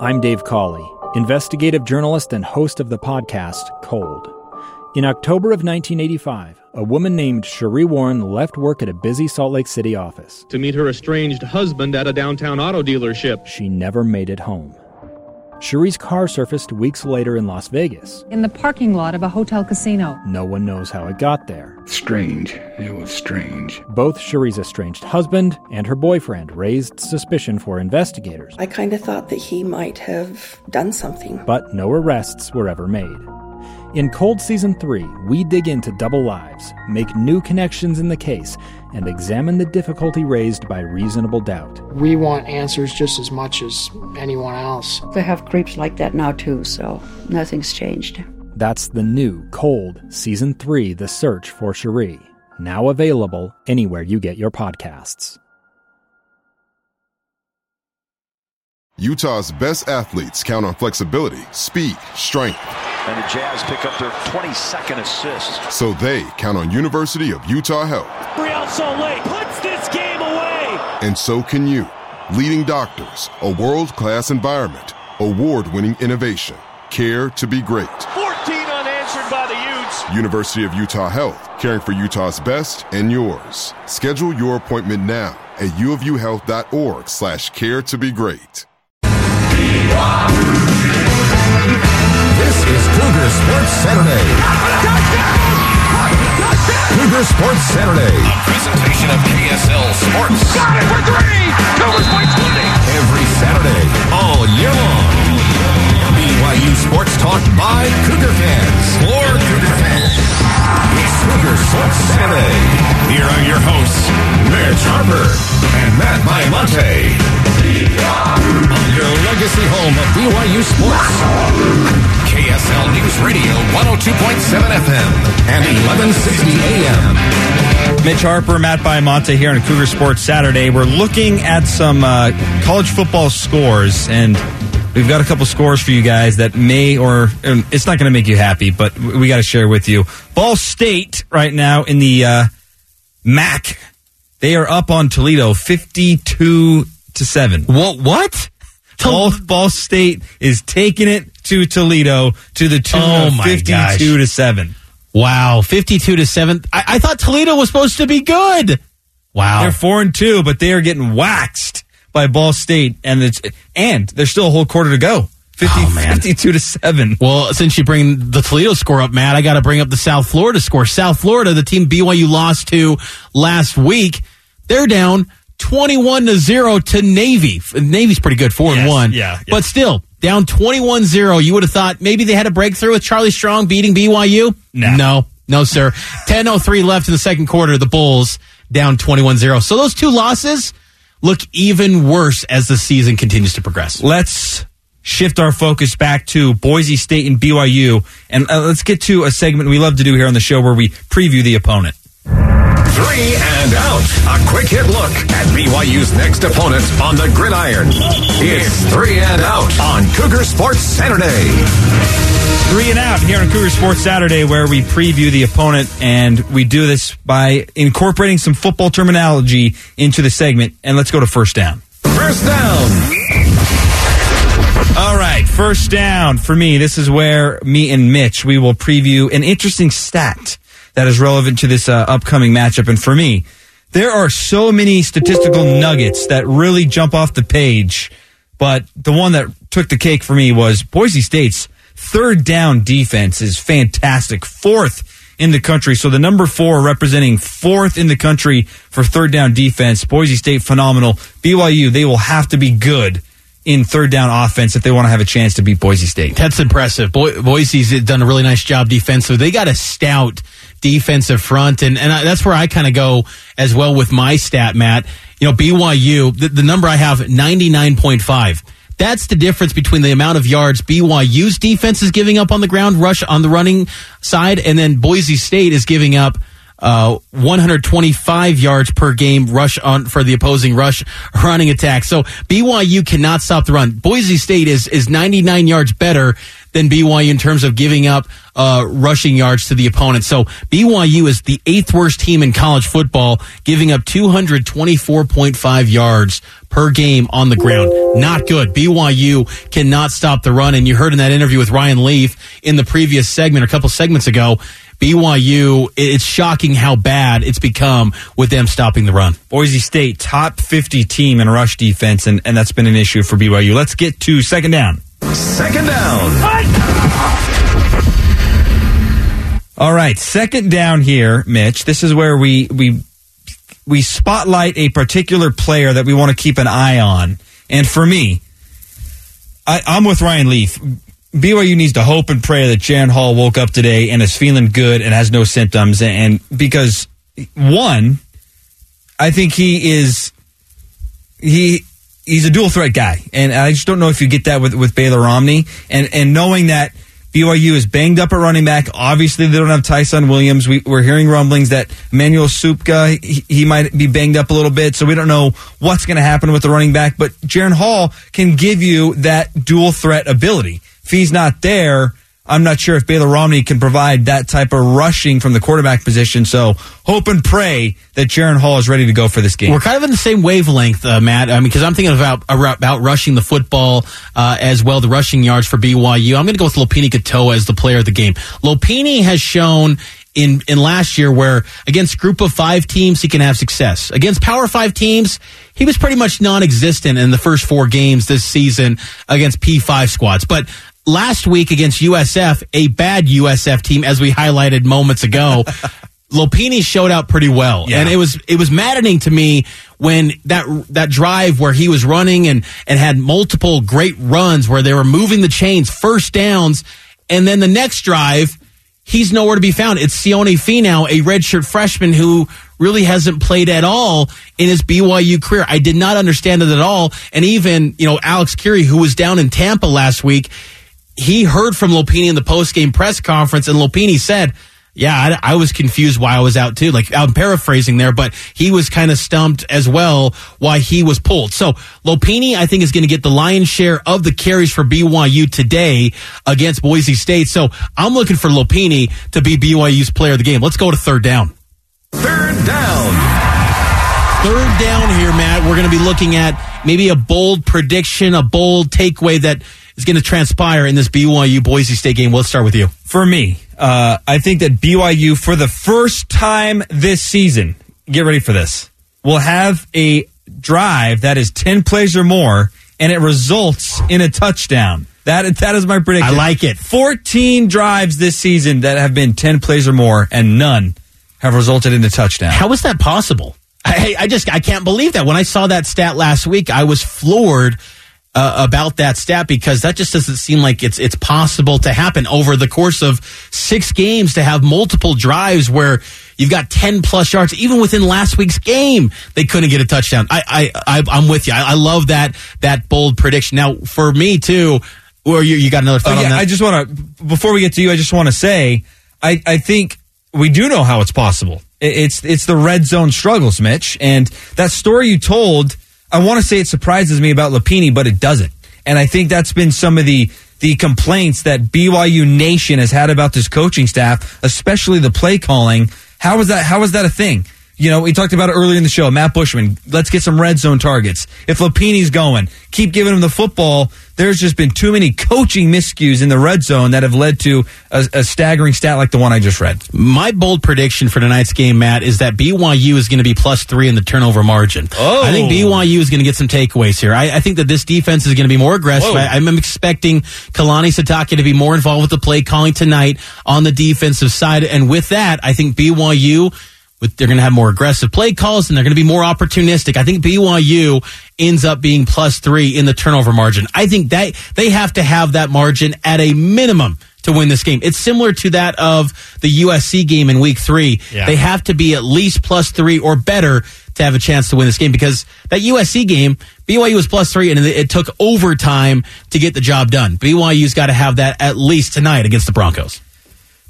I'm Dave Cawley, investigative journalist and host of the podcast Cold. In October of 1985, a woman named Cherie Warren left work at a busy Salt Lake City office to meet her estranged husband at a downtown auto dealership. She never made it home. Cherie's car surfaced weeks later in Las Vegas. In the parking lot of a hotel casino. No one knows how it got there. Strange. It was strange. Both Cherie's estranged husband and her boyfriend raised suspicion for investigators. I kind of thought that he might have done something. But no arrests were ever made. In Cold Season 3, we dig into double lives, make new connections in the case, and examine the difficulty raised by reasonable doubt. We want answers just as much as anyone else. They have creeps like that now too, so nothing's changed. That's the new Cold Season 3, The Search for Cherie, now available anywhere you get your podcasts. Utah's best athletes count on flexibility, speed, strength. And the Jazz pick up their 22nd assist. So they count on University of Utah Health. Real Salt Lake puts this game away. And so can you. Leading doctors, a world-class environment, award-winning innovation, care to be great. 14 unanswered by the Utes. University of Utah Health, caring for Utah's best and yours. Schedule your appointment now at uofuhealth.org/care to be great. This is Cougar Sports Saturday. Cougar Sports Saturday. A presentation of KSL Sports. Got it for three! Cougars by 20! Every Saturday, all year long. BYU Sports Talk by Cougar fans. For Cougar fans. It's Cougar Sports Saturday. Here are your hosts, Mitch Harper and Matt Baiamonte. On your legacy home of BYU Sports. KSL News Radio 102.7 FM and 1160 AM. Mitch Harper, Matt Baiamonte here on Cougar Sports Saturday. We're looking at some college football scores, and we've got a couple scores for you guys that may or it's not going to make you happy, but we got to share with you. Ball State right now in the MAC, they are up on Toledo 52-7. What? Ball State is taking it to Toledo to the tune of 52-7. Wow, 52-7. I thought Toledo was supposed to be good. Wow. They're 4-2, but they are getting waxed by Ball State, and there's still a whole quarter to go. 52-7. Well, since you bring the Toledo score up, Matt, I got to bring up the South Florida score. South Florida, the team BYU lost to last week, they're down 21-0 to Navy. Navy's pretty good, 4-1. Yeah. But still, down 21-0. You would have thought maybe they had a breakthrough with Charlie Strong beating BYU. No, sir. 10:03 left in the second quarter. The Bulls down 21-0. So those two losses look even worse as the season continues to progress. Let's shift our focus back to Boise State and BYU, and let's get to a segment we love to do here on the show where we preview the opponent. 3 and out. A quick hit look at BYU's next opponent on the gridiron. It's 3 and out on Cougar Sports Saturday. 3 and out here on Cougar Sports Saturday, where we preview the opponent, and we do this by incorporating some football terminology into the segment. And let's go to first down. First down. All right, first down for me. This is where me and Mitch, we will preview an interesting stat that is relevant to this upcoming matchup. And for me, there are so many statistical nuggets that really jump off the page. But the one that took the cake for me was Boise State's third down defense is fantastic. 4th in the country. So the number 4 representing 4th in the country for third down defense. Boise State, phenomenal. BYU, they will have to be good in third down offense if they want to have a chance to beat Boise State. That's impressive. Boise's done a really nice job defensive. They got a stout defensive front, and that's where I kind of go as well with my stat, Matt. You know, BYU, the number I have, 99.5. That's the difference between the amount of yards BYU's defense is giving up on the ground, rush on the running side, and then Boise State is giving up 125 yards per game rush on for the opposing running attack. So BYU cannot stop the run. Boise State is 99 yards better than BYU in terms of giving up rushing yards to the opponent. So BYU is the 8th worst team in college football, giving up 224.5 yards per game on the ground. Not good. BYU cannot stop the run. And you heard in that interview with Ryan Leaf in the previous segment, a couple segments ago, BYU, it's shocking how bad it's become with them stopping the run. Boise State, top 50 team in rush defense, and that's been an issue for BYU. Let's get to second down. Second down. All right, second down here, Mitch. This is where we spotlight a particular player that we want to keep an eye on. And for me, I'm with Ryan Leaf. BYU needs to hope and pray that Jaren Hall woke up today and is feeling good and has no symptoms. And because, one, I think he's a dual threat guy. And I just don't know if you get that with Baylor Romney. And knowing that BYU is banged up at running back. Obviously, they don't have Tyson Williams. We're hearing rumblings that Emmanuel Supka, he might be banged up a little bit, so we don't know what's going to happen with the running back. But Jaren Hall can give you that dual threat ability. If he's not there, I'm not sure if Baylor Romney can provide that type of rushing from the quarterback position. So hope and pray that Jaren Hall is ready to go for this game. We're kind of in the same wavelength, Matt. I mean, because I'm thinking about rushing the football as well, the rushing yards for BYU. I'm going to go with Lopini Katoa as the player of the game. Lopini has shown in last year where against group of 5 teams, he can have success. Against Power 5 teams, he was pretty much non-existent in the first 4 games this season against P5 squads. But last week against USF, a bad USF team, as we highlighted moments ago, Lopini showed out pretty well. Yeah. And it was maddening to me when that drive where he was running and had multiple great runs where they were moving the chains, first downs, and then the next drive, he's nowhere to be found. It's Sione Finau, a redshirt freshman who really hasn't played at all in his BYU career. I did not understand it at all. And even, Alex Curie, who was down in Tampa last week, he heard from Lopini in the post-game press conference, and Lopini said, yeah, I was confused why I was out too. Like, I'm paraphrasing there, but he was kind of stumped as well why he was pulled. So Lopini, I think, is going to get the lion's share of the carries for BYU today against Boise State. So I'm looking for Lopini to be BYU's player of the game. Let's go to third down. Third down. Third down here, Matt. We're going to be looking at maybe a bold prediction, a bold takeaway that is going to transpire in this BYU-Boise State game. Let's start with you. For me, I think that BYU, for the first time this season, get ready for this, will have a drive that is 10 plays or more, and it results in a touchdown. That is my prediction. I like it. 14 drives this season that have been 10 plays or more, and none have resulted in a touchdown. How is that possible? I can't believe that. When I saw that stat last week, I was floored about that stat, because that just doesn't seem like it's possible to happen over the course of 6 games to have multiple drives where you've got 10 plus yards. Even within last week's game, they couldn't get a touchdown. I'm with you. I love that bold prediction. Now, for me too, or you got another thought on that? I just want to, before we get to you, I just want to say, I think we do know how it's possible. It's the red zone struggles, Mitch, and that story you told, I want to say it surprises me about Lopini, but it doesn't. And I think that's been some of the complaints that BYU Nation has had about this coaching staff, especially the play calling. How was that a thing? We talked about it earlier in the show. Matt Bushman, let's get some red zone targets. If Lopini's going, keep giving him the football. There's just been too many coaching miscues in the red zone that have led to a staggering stat like the one I just read. My bold prediction for tonight's game, Matt, is that BYU is going to be +3 in the turnover margin. Oh. I think BYU is going to get some takeaways here. I think that this defense is going to be more aggressive. I'm expecting Kalani Sitake to be more involved with the play calling tonight on the defensive side. And with that, I think BYU, they're going to have more aggressive play calls, and they're going to be more opportunistic. I think BYU ends up being +3 in the turnover margin. I think that they have to have that margin at a minimum to win this game. It's similar to that of the USC game in week 3. Yeah. They have to be at least +3 or better to have a chance to win this game, because that USC game, BYU was +3, and it took overtime to get the job done. BYU's got to have that at least tonight against the Broncos.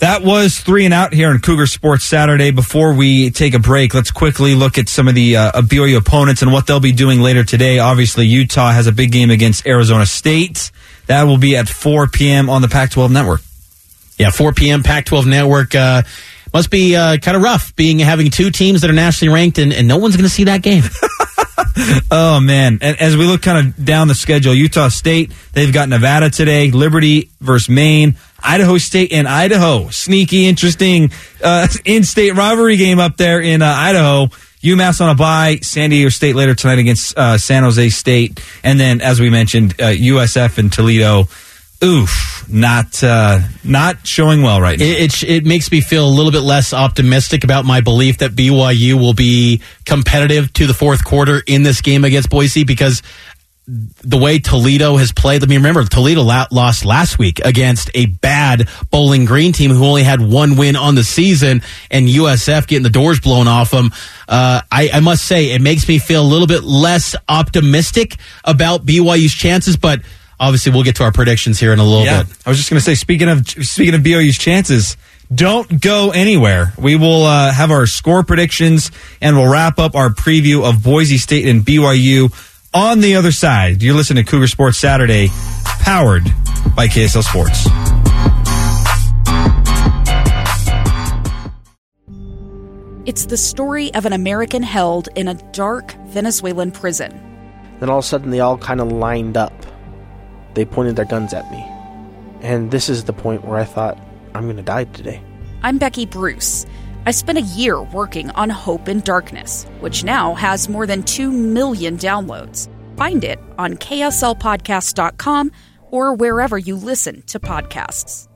That was 3 and Out here on Cougar Sports Saturday. Before we take a break, let's quickly look at some of the BYU opponents and what they'll be doing later today. Obviously, Utah has a big game against Arizona State. That will be at 4 p.m. on the Pac-12 Network. Yeah, 4 p.m. Pac-12 Network. Must be kind of rough having two teams that are nationally ranked, and no one's going to see that game. Oh, man. And as we look kind of down the schedule, Utah State, they've got Nevada today, Liberty versus Maine, Idaho State and Idaho. Sneaky, interesting in-state rivalry game up there in Idaho. UMass on a bye, San Diego State later tonight against San Jose State. And then, as we mentioned, USF and Toledo. Oof, not showing well right now. It makes me feel a little bit less optimistic about my belief that BYU will be competitive to the fourth quarter in this game against Boise, because the way Toledo has played. I mean, remember, Toledo lost last week against a bad Bowling Green team who only had one win on the season, and USF getting the doors blown off them. I must say, it makes me feel a little bit less optimistic about BYU's chances, but obviously, we'll get to our predictions here in a little bit. I was just going to say, speaking of BYU's chances, don't go anywhere. We will have our score predictions, and we'll wrap up our preview of Boise State and BYU on the other side. You're listening to Cougar Sports Saturday, powered by KSL Sports. It's the story of an American held in a dark Venezuelan prison. Then all of a sudden, they all kind of lined up. They pointed their guns at me. And this is the point where I thought, I'm going to die today. I'm Becky Bruce. I spent a year working on Hope in Darkness, which now has more than 2 million downloads. Find it on kslpodcast.com or wherever you listen to podcasts.